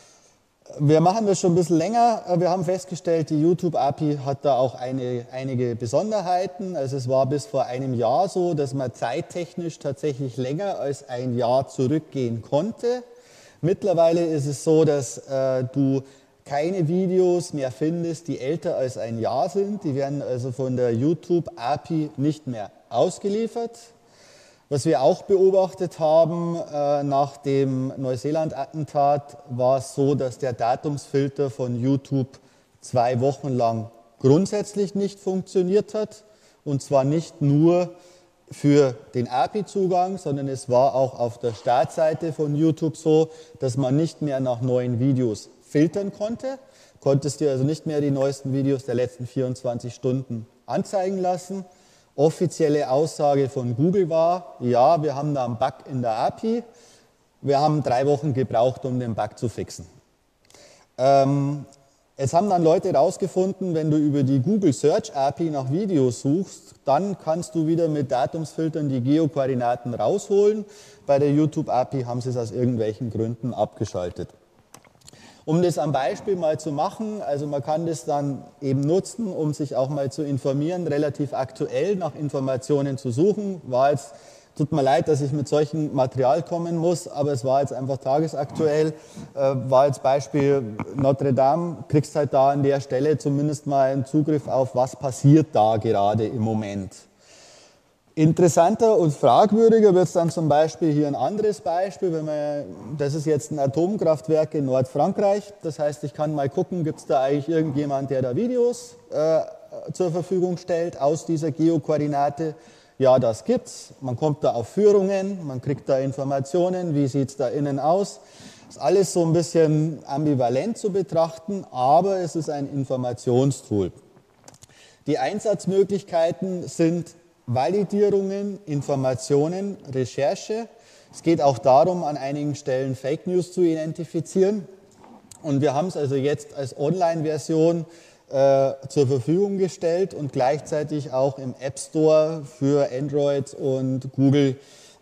Wir machen das schon ein bisschen länger. Wir haben festgestellt, die YouTube-API hat da auch einige Besonderheiten. Also es war bis vor einem Jahr so, dass man zeittechnisch tatsächlich länger als ein Jahr zurückgehen konnte. Mittlerweile ist es so, dass du keine Videos mehr findest, die älter als ein Jahr sind. Die werden also von der YouTube-API nicht mehr ausgeliefert. Was wir auch beobachtet haben nach dem Neuseeland-Attentat, war es so, dass der Datumsfilter von YouTube 2 Wochen lang grundsätzlich nicht funktioniert hat. Und zwar nicht nur für den API-Zugang, sondern es war auch auf der Startseite von YouTube so, dass man nicht mehr nach neuen Videos filtern konnte. Konntest dir also nicht mehr die neuesten Videos der letzten 24 Stunden anzeigen lassen. Offizielle Aussage von Google war, ja, wir haben da einen Bug in der API. Wir haben 3 Wochen gebraucht, um den Bug zu fixen. Es haben dann Leute herausgefunden, wenn du über die Google Search API nach Videos suchst, dann kannst du wieder mit Datumsfiltern die Geokoordinaten rausholen. Bei der YouTube API haben sie es aus irgendwelchen Gründen abgeschaltet. Um das am Beispiel mal zu machen, also man kann das dann eben nutzen, um sich auch mal zu informieren, relativ aktuell nach Informationen zu suchen. Tut mir leid, dass ich mit solchem Material kommen muss, aber es war jetzt einfach tagesaktuell. War jetzt Beispiel Notre Dame, kriegst halt da an der Stelle zumindest mal einen Zugriff auf, was passiert da gerade im Moment. Interessanter und fragwürdiger wird es dann zum Beispiel hier ein anderes Beispiel, das ist jetzt ein Atomkraftwerk in Nordfrankreich, das heißt, ich kann mal gucken, gibt es da eigentlich irgendjemand, der da Videos zur Verfügung stellt aus dieser Geokoordinate. Ja, das gibt's. Man kommt da auf Führungen, man kriegt da Informationen, wie sieht es da innen aus. Ist alles so ein bisschen ambivalent zu betrachten, aber es ist ein Informationstool. Die Einsatzmöglichkeiten sind Validierungen, Informationen, Recherche. Es geht auch darum, an einigen Stellen Fake News zu identifizieren. Und wir haben es also jetzt als Online-Version zur Verfügung gestellt und gleichzeitig auch im App Store für Android und Google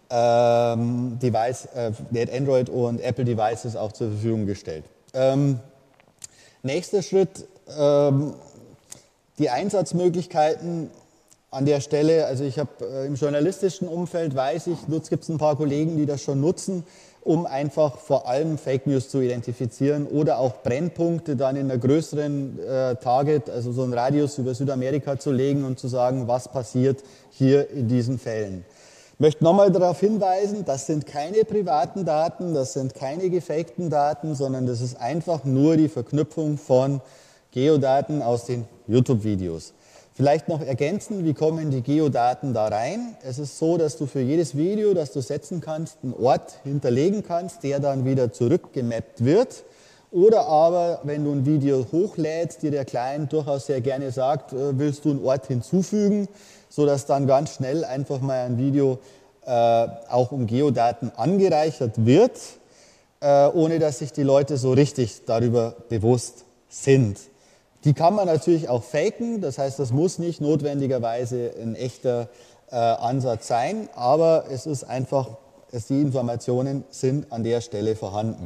Android und Apple Devices auch zur Verfügung gestellt. Nächster Schritt, die Einsatzmöglichkeiten an der Stelle, also ich habe im journalistischen Umfeld, weiß ich, gibt es ein paar Kollegen, die das schon nutzen, um einfach vor allem Fake News zu identifizieren oder auch Brennpunkte dann in einer größeren Target, also so einen Radius über Südamerika zu legen und zu sagen, was passiert hier in diesen Fällen. Ich möchte nochmal darauf hinweisen, das sind keine privaten Daten, das sind keine gefakten Daten, sondern das ist einfach nur die Verknüpfung von Geodaten aus den YouTube-Videos. Vielleicht noch ergänzen, wie kommen die Geodaten da rein? Es ist so, dass du für jedes Video, das du setzen kannst, einen Ort hinterlegen kannst, der dann wieder zurückgemappt wird. Oder aber, wenn du ein Video hochlädst, dir der Client durchaus sehr gerne sagt, willst du einen Ort hinzufügen, sodass dann ganz schnell einfach mal ein Video auch um Geodaten angereichert wird, ohne dass sich die Leute so richtig darüber bewusst sind. Die kann man natürlich auch faken, das heißt, das muss nicht notwendigerweise ein echter Ansatz sein, aber es ist einfach, die Informationen sind an der Stelle vorhanden.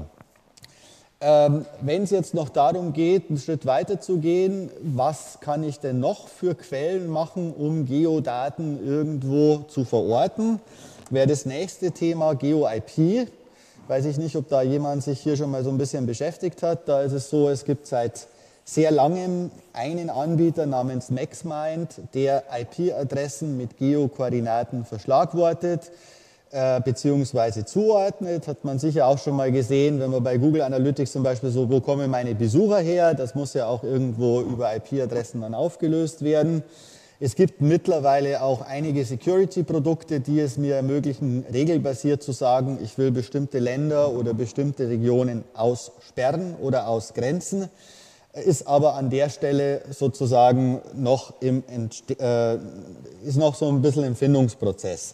Wenn es jetzt noch darum geht, einen Schritt weiter zu gehen, was kann ich denn noch für Quellen machen, um Geodaten irgendwo zu verorten, wäre das nächste Thema GeoIP. Weiß ich nicht, ob da jemand sich hier schon mal so ein bisschen beschäftigt hat. Da ist es so, es gibt seit sehr langem einen Anbieter namens MaxMind, der IP-Adressen mit Geokoordinaten verschlagwortet beziehungsweise zuordnet. Hat man sicher auch schon mal gesehen, wenn man bei Google Analytics zum Beispiel so, wo kommen meine Besucher her? Das muss ja auch irgendwo über IP-Adressen dann aufgelöst werden. Es gibt mittlerweile auch einige Security-Produkte, die es mir ermöglichen, regelbasiert zu sagen, ich will bestimmte Länder oder bestimmte Regionen aussperren oder ausgrenzen. Ist aber an der Stelle sozusagen noch ist noch so ein bisschen im Findungsprozess.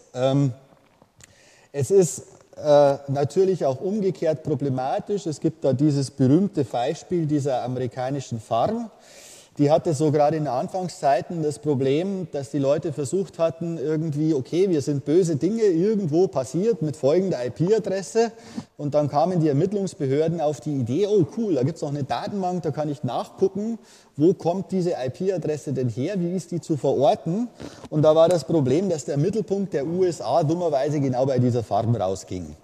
Es ist natürlich auch umgekehrt problematisch. Es gibt da dieses berühmte Beispiel dieser amerikanischen Farm. Die hatte so gerade in den Anfangszeiten das Problem, dass die Leute versucht hatten, irgendwie, okay, wir sind böse Dinge irgendwo passiert mit folgender IP-Adresse. Und dann kamen die Ermittlungsbehörden auf die Idee, oh cool, da gibt es noch eine Datenbank, da kann ich nachgucken, wo kommt diese IP-Adresse denn her, wie ist die zu verorten. Und da war das Problem, dass der Mittelpunkt der USA dummerweise genau bei dieser Farm rausging.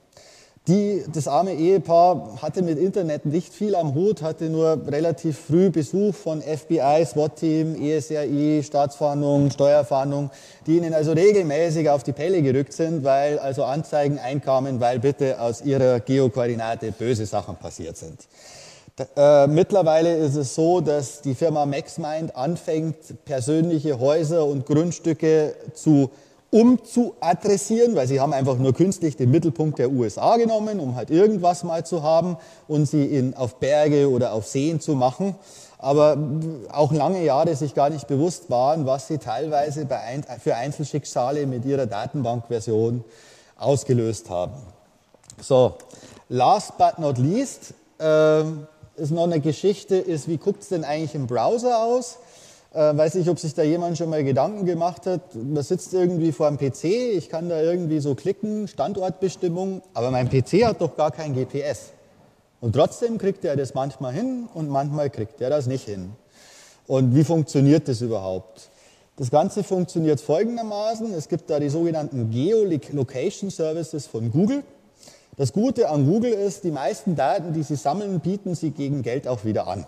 Das arme Ehepaar hatte mit Internet nicht viel am Hut, hatte nur relativ früh Besuch von FBI, SWAT-Team, ESRI, Staatsfahndung, Steuerfahndung, die ihnen also regelmäßig auf die Pelle gerückt sind, weil also Anzeigen einkamen, weil bitte aus ihrer Geokoordinate böse Sachen passiert sind. Mittlerweile ist es so, dass die Firma MaxMind anfängt, persönliche Häuser und Grundstücke zu adressieren, weil sie haben einfach nur künstlich den Mittelpunkt der USA genommen, um halt irgendwas mal zu haben und sie auf Berge oder auf Seen zu machen, aber auch lange Jahre sich gar nicht bewusst waren, was sie teilweise für Einzelschicksale mit ihrer Datenbankversion ausgelöst haben. So, last but not least, ist noch eine Geschichte, wie guckt es denn eigentlich im Browser aus? Weiß nicht, ob sich da jemand schon mal Gedanken gemacht hat. Man sitzt irgendwie vor einem PC, ich kann da irgendwie so klicken, Standortbestimmung, aber mein PC hat doch gar kein GPS. Und trotzdem kriegt er das manchmal hin und manchmal kriegt er das nicht hin. Und wie funktioniert das überhaupt? Das Ganze funktioniert folgendermaßen. Es gibt da die sogenannten Geolocation Services von Google. Das Gute an Google ist, die meisten Daten, die sie sammeln, bieten sie gegen Geld auch wieder an.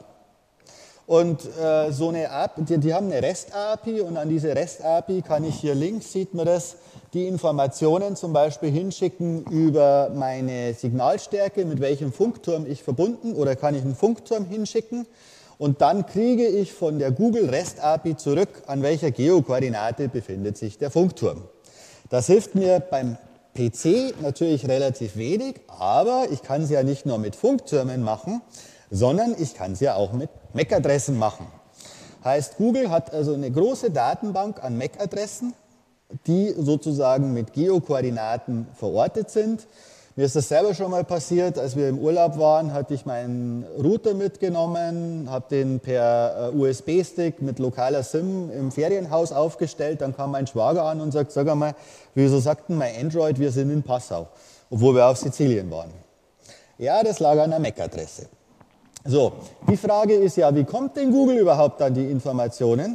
Und so eine App, die haben eine REST-API und an diese REST-API kann ich hier links, sieht man das, die Informationen zum Beispiel hinschicken über meine Signalstärke, mit welchem Funkturm ich verbunden, oder kann ich einen Funkturm hinschicken und dann kriege ich von der Google REST-API zurück, an welcher Geokoordinate befindet sich der Funkturm. Das hilft mir beim PC natürlich relativ wenig, aber ich kann es ja nicht nur mit Funktürmen machen, sondern ich kann es ja auch mit MAC-Adressen machen. Heißt, Google hat also eine große Datenbank an MAC-Adressen, die sozusagen mit Geokoordinaten verortet sind. Mir ist das selber schon mal passiert, als wir im Urlaub waren, hatte ich meinen Router mitgenommen, habe den per USB-Stick mit lokaler SIM im Ferienhaus aufgestellt, dann kam mein Schwager an und sagt, sag einmal, wieso sagt denn mein Android, wir sind in Passau, obwohl wir auf Sizilien waren? Ja, das lag an der MAC-Adresse. So, die Frage ist ja, wie kommt denn Google überhaupt an die Informationen?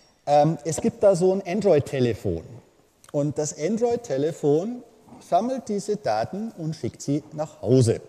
Es gibt da so ein Android-Telefon und das Android-Telefon sammelt diese Daten und schickt sie nach Hause.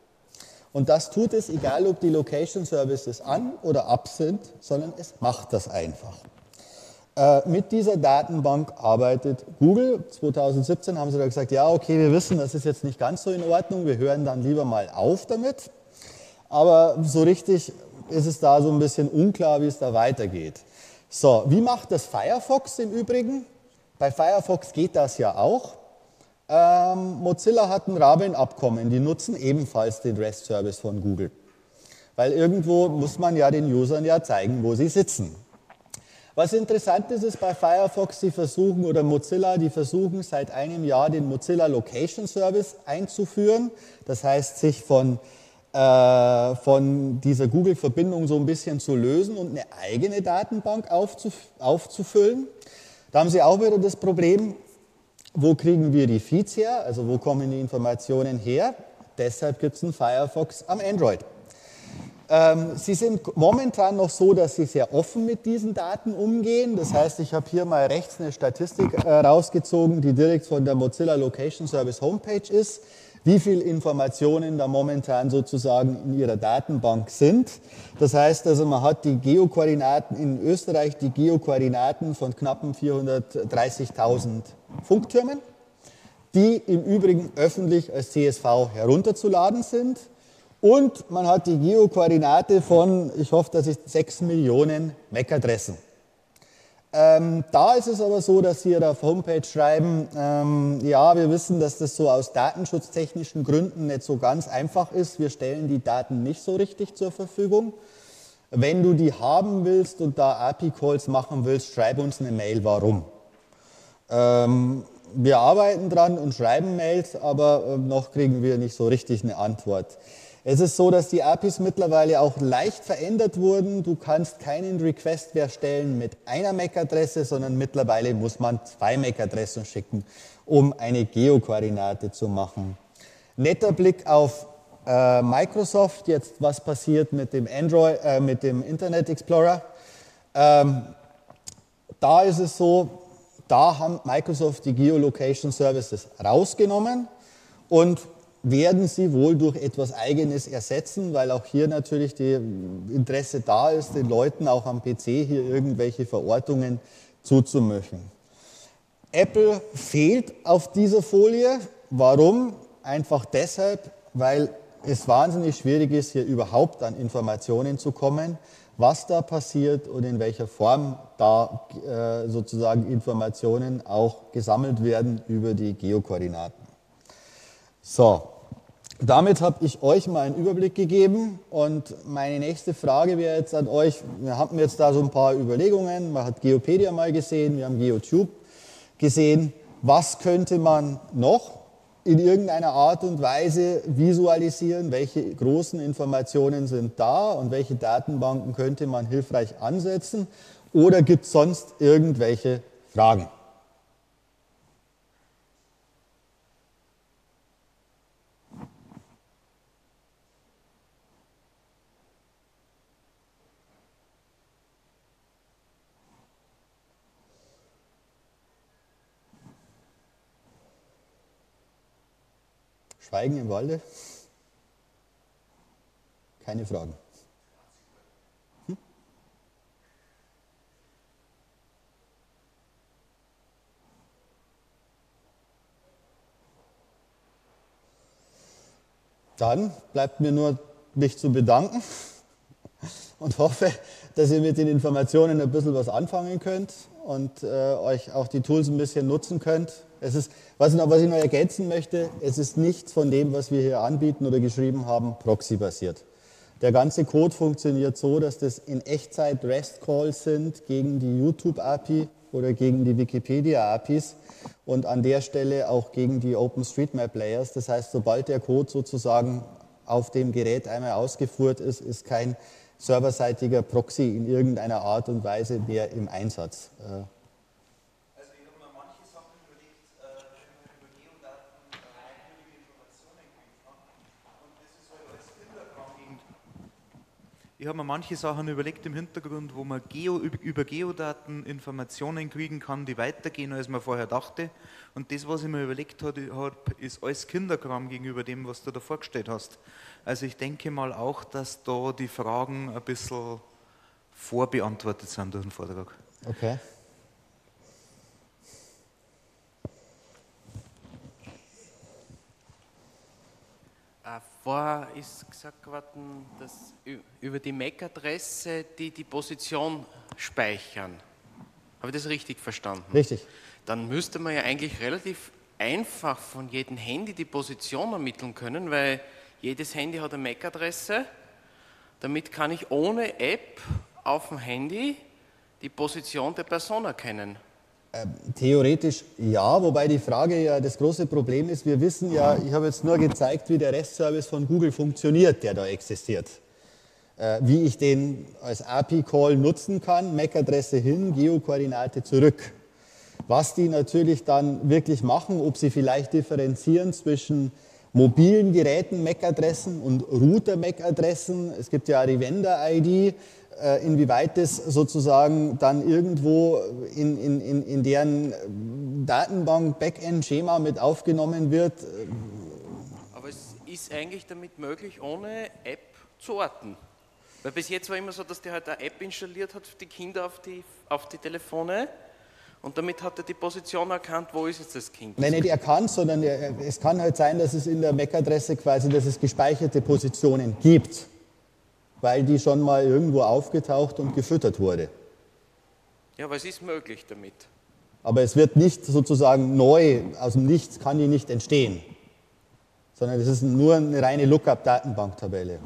Und das tut es, egal ob die Location Services an oder ab sind, sondern es macht das einfach. Mit dieser Datenbank arbeitet Google. 2017 haben sie da gesagt, ja okay, wir wissen, das ist jetzt nicht ganz so in Ordnung, wir hören dann lieber mal auf damit. Aber so richtig ist es da so ein bisschen unklar, wie es da weitergeht. So, wie macht das Firefox im Übrigen? Bei Firefox geht das ja auch. Mozilla hat ein Rabenabkommen, die nutzen ebenfalls den REST-Service von Google. Weil irgendwo muss man ja den Usern ja zeigen, wo sie sitzen. Was interessant ist, ist bei Firefox, die versuchen, oder Mozilla, die versuchen seit einem Jahr den Mozilla Location Service einzuführen. Das heißt, sich von dieser Google-Verbindung so ein bisschen zu lösen und eine eigene Datenbank aufzufüllen. Da haben sie auch wieder das Problem, wo kriegen wir die Feeds her, also wo kommen die Informationen her. Deshalb gibt es einen Firefox am Android. Sie sind momentan noch so, dass sie sehr offen mit diesen Daten umgehen. Das heißt, ich habe hier mal rechts eine Statistik rausgezogen, die direkt von der Mozilla Location Service Homepage ist, wie viele Informationen da momentan sozusagen in ihrer Datenbank sind. Das heißt also, man hat die Geokoordinaten in Österreich, die Geokoordinaten von knappen 430.000 Funktürmen, die im Übrigen öffentlich als CSV herunterzuladen sind. Und man hat die Geokoordinate von, ich hoffe, dass ich 6 Millionen MAC-Adressen. Da ist es aber so, dass Sie auf der Homepage schreiben, ja, wir wissen, dass das so aus datenschutztechnischen Gründen nicht so ganz einfach ist. Wir stellen die Daten nicht so richtig zur Verfügung. Wenn du die haben willst und da API-Calls machen willst, schreib uns eine Mail, warum. Wir arbeiten dran und schreiben Mails, aber noch kriegen wir nicht so richtig eine Antwort. Es ist so, dass die APIs mittlerweile auch leicht verändert wurden. Du kannst keinen Request mehr stellen mit einer MAC-Adresse, sondern mittlerweile muss man 2 MAC-Adressen schicken, um eine Geokoordinate zu machen. Netter Blick auf Microsoft, jetzt was passiert mit dem mit dem Internet Explorer. Da ist es so, da haben Microsoft die Geolocation Services rausgenommen und werden sie wohl durch etwas Eigenes ersetzen, weil auch hier natürlich das Interesse da ist, den Leuten auch am PC hier irgendwelche Verortungen zuzumischen. Apple fehlt auf dieser Folie. Warum? Einfach deshalb, weil es wahnsinnig schwierig ist, hier überhaupt an Informationen zu kommen, was da passiert und in welcher Form da sozusagen Informationen auch gesammelt werden über die Geokoordinaten. So, damit habe ich euch mal einen Überblick gegeben und meine nächste Frage wäre jetzt an euch, wir haben jetzt da so ein paar Überlegungen, man hat Geopedia mal gesehen, wir haben GeoTube gesehen, was könnte man noch in irgendeiner Art und Weise visualisieren, welche großen Informationen sind da und welche Datenbanken könnte man hilfreich ansetzen oder gibt es sonst irgendwelche Fragen? Schweigen im Walde? Keine Fragen. Dann bleibt mir nur, mich zu bedanken und hoffe, dass ihr mit den Informationen ein bisschen was anfangen könnt und euch auch die Tools ein bisschen nutzen könnt. Es ist, was ich noch ergänzen möchte, es ist nichts von dem, was wir hier anbieten oder geschrieben haben, Proxy-basiert. Der ganze Code funktioniert so, dass das in Echtzeit REST-Calls sind gegen die YouTube-API oder gegen die Wikipedia-APIs und an der Stelle auch gegen die OpenStreetMap-Layers. Das heißt, sobald der Code sozusagen auf dem Gerät einmal ausgeführt ist, ist kein serverseitiger Proxy in irgendeiner Art und Weise mehr im Einsatz. Also ich habe mir manche Sachen überlegt, wenn man über Geodaten merkwürdige Informationen kriegt. Und das ist halt alles Kinderkram gegen. Ich habe mir manche Sachen überlegt im Hintergrund, wo man über Geodaten Informationen kriegen kann, die weitergehen, als man vorher dachte. Und das, was ich mir überlegt habe, ist alles Kinderkram gegenüber dem, was du da vorgestellt hast. Also ich denke mal auch, dass da die Fragen ein bisschen vorbeantwortet sind durch den Vortrag. Okay. ist gesagt worden, dass über die MAC-Adresse die Position speichern. Habe ich das richtig verstanden? Richtig. Dann müsste man ja eigentlich relativ einfach von jedem Handy die Position ermitteln können, weil jedes Handy hat eine MAC-Adresse. Damit kann ich ohne App auf dem Handy die Position der Person erkennen. Theoretisch ja, wobei die Frage ja das große Problem ist, wir wissen ja, ich habe jetzt nur gezeigt, wie der REST-Service von Google funktioniert, der da existiert. Wie ich den als API-Call nutzen kann, MAC-Adresse hin, Geokoordinate zurück. Was die natürlich dann wirklich machen, ob sie vielleicht differenzieren zwischen mobilen Geräten MAC-Adressen und Router-MAC-Adressen. Es gibt ja die Vendor-ID, inwieweit das sozusagen dann irgendwo in deren Datenbank-Backend-Schema mit aufgenommen wird. Aber es ist eigentlich damit möglich, ohne App zu orten. Weil bis jetzt war immer so, dass der halt eine App installiert hat für die Kinder auf die Telefone und damit hat er die Position erkannt, wo ist jetzt das Kind. Nein, nicht erkannt, sondern es kann halt sein, dass es in der MAC-Adresse quasi, dass es gespeicherte Positionen gibt, weil die schon mal irgendwo aufgetaucht und gefüttert wurde. Ja, aber es ist möglich damit. Aber es wird nicht sozusagen neu, aus dem Nichts kann die nicht entstehen, sondern es ist nur eine reine Lookup-Datenbanktabelle.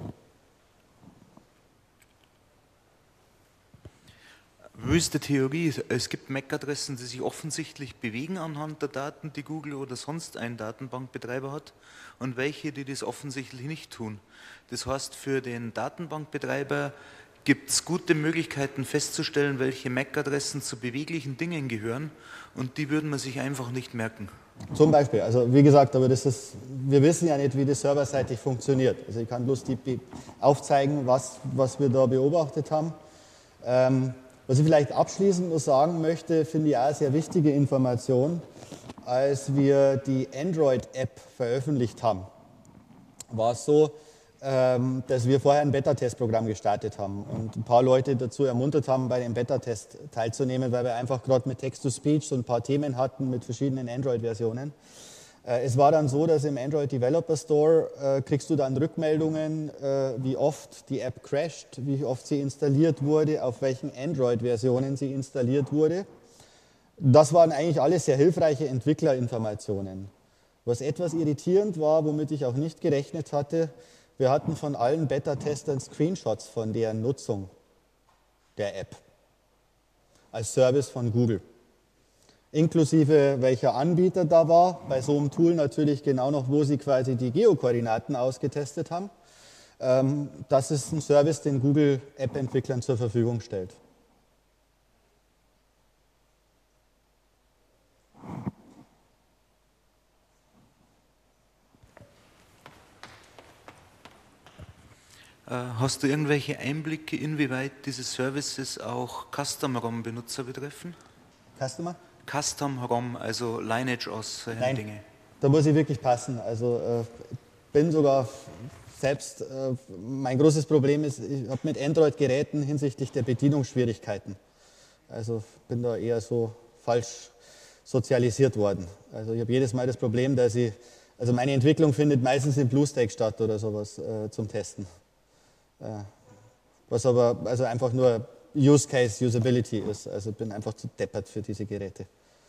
Wüste Theorie, es gibt MAC-Adressen, die sich offensichtlich bewegen anhand der Daten, die Google oder sonst ein Datenbankbetreiber hat, und welche, die das offensichtlich nicht tun. Das heißt, für den Datenbankbetreiber gibt es gute Möglichkeiten festzustellen, welche MAC-Adressen zu beweglichen Dingen gehören, und die würden man sich einfach nicht merken. Zum Beispiel, also wie gesagt, aber wir wissen ja nicht, wie das serverseitig funktioniert. Also ich kann bloß aufzeigen, was wir da beobachtet haben. Was ich vielleicht abschließend noch sagen möchte, finde ich auch eine sehr wichtige Information. Als wir die Android-App veröffentlicht haben, war es so, dass wir vorher ein Beta-Testprogramm gestartet haben und ein paar Leute dazu ermuntert haben, bei dem Beta-Test teilzunehmen, weil wir einfach gerade mit Text-to-Speech so ein paar Themen hatten mit verschiedenen Android-Versionen. Es war dann so, dass im Android Developer Store kriegst du dann Rückmeldungen, wie oft die App crasht, wie oft sie installiert wurde, auf welchen Android-Versionen sie installiert wurde. Das waren eigentlich alles sehr hilfreiche Entwicklerinformationen. Was etwas irritierend war, womit ich auch nicht gerechnet hatte, wir hatten von allen Beta-Testern Screenshots von deren Nutzung der App als Service von Google. Inklusive welcher Anbieter da war, bei so einem Tool natürlich genau noch, wo sie quasi die Geokoordinaten ausgetestet haben. Das ist ein Service, den Google App-Entwicklern zur Verfügung stellt. Hast du irgendwelche Einblicke, inwieweit diese Services auch Custom-ROM-Benutzer betreffen? Customer? Custom-ROM, also Lineage aus solchen Nein, Dingen. da muss ich wirklich passen. Also bin sogar selbst, mein großes Problem ist, ich habe mit Android-Geräten hinsichtlich der Bedienungsschwierigkeiten. Also bin da eher so falsch sozialisiert worden. Also ich habe jedes Mal das Problem, dass also meine Entwicklung findet meistens in BlueStack statt oder sowas zum Testen. Was aber also einfach nur Use Case Usability ist. Also bin einfach zu deppert für diese Geräte.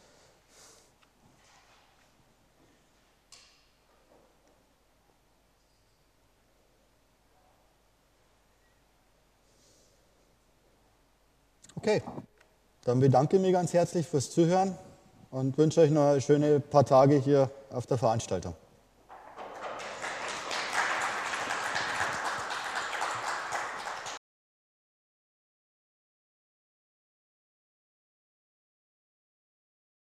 Okay, dann bedanke ich mich ganz herzlich fürs Zuhören und wünsche euch noch schöne paar Tage hier auf der Veranstaltung.